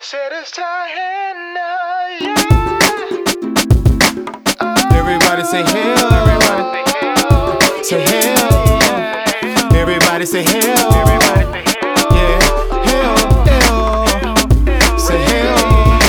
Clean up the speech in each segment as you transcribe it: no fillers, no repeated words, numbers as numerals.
said it's time now, yeah. Everybody say hell. Say hell. Everybody say hell. Yeah, hell, hell. Say hell.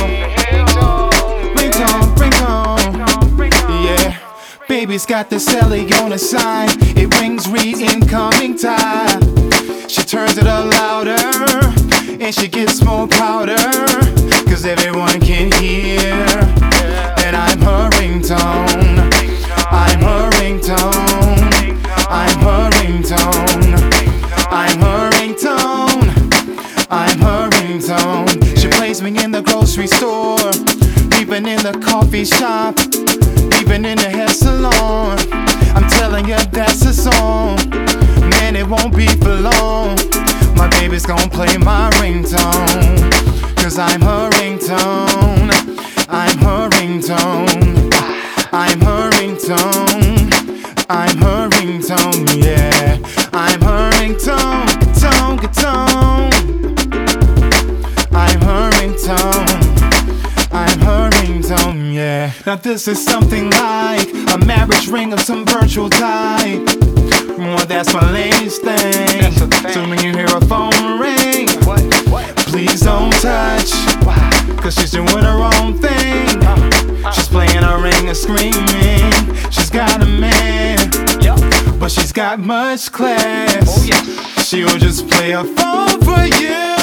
Ringtone. Yeah. Baby's got the celly on the side. It rings, read incoming tide. She turns it up louder and she gets more powder, 'cause everyone can hear that I'm her ringtone. I'm her ringtone. I'm her ringtone. I'm her ringtone. I'm her ringtone. She plays me in the grocery store, even in the coffee shop, even in the hair salon. I'm telling you that's a song. Man, it won't be for long. My baby's gon' play my ringtone, 'cause I'm her ringtone. I'm her ringtone. I'm her ringtone. I'm her ringtone, yeah. I'm her ringtone, tone, tone. I'm her ringtone. I'm her ringtone, yeah. Now this is something like a marriage ring of some virtual type. Well, that's my latest thing. So when you hear a phone ring, please don't touch, 'cause she's doing her own thing. She's playing her ring and screaming. She's got a man, but she's got much class. She'll just play a phone for you,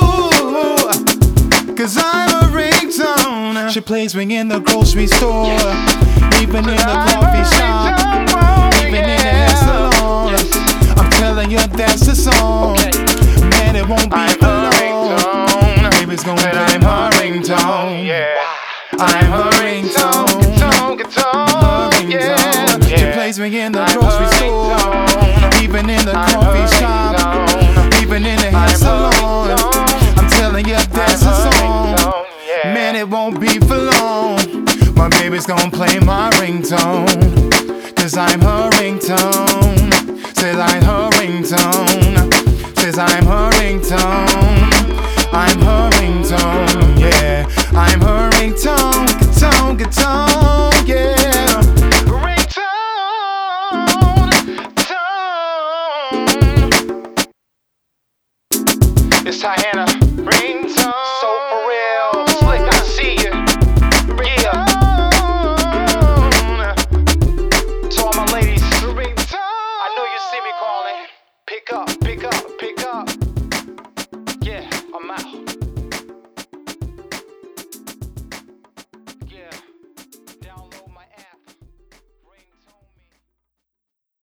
'cause I'm a ringtone. She plays me in the grocery store, even in the coffee shop, even in the hair salon. I'm telling you that's the song. Man, it won't be for long. Baby's gonna play my ringtone. I'm her ringtone. Her ringtone. She plays me in the grocery store, even in the coffee shop, even in the hair salon. I'm telling you that's a song. Man, it won't be for long. My baby's gonna play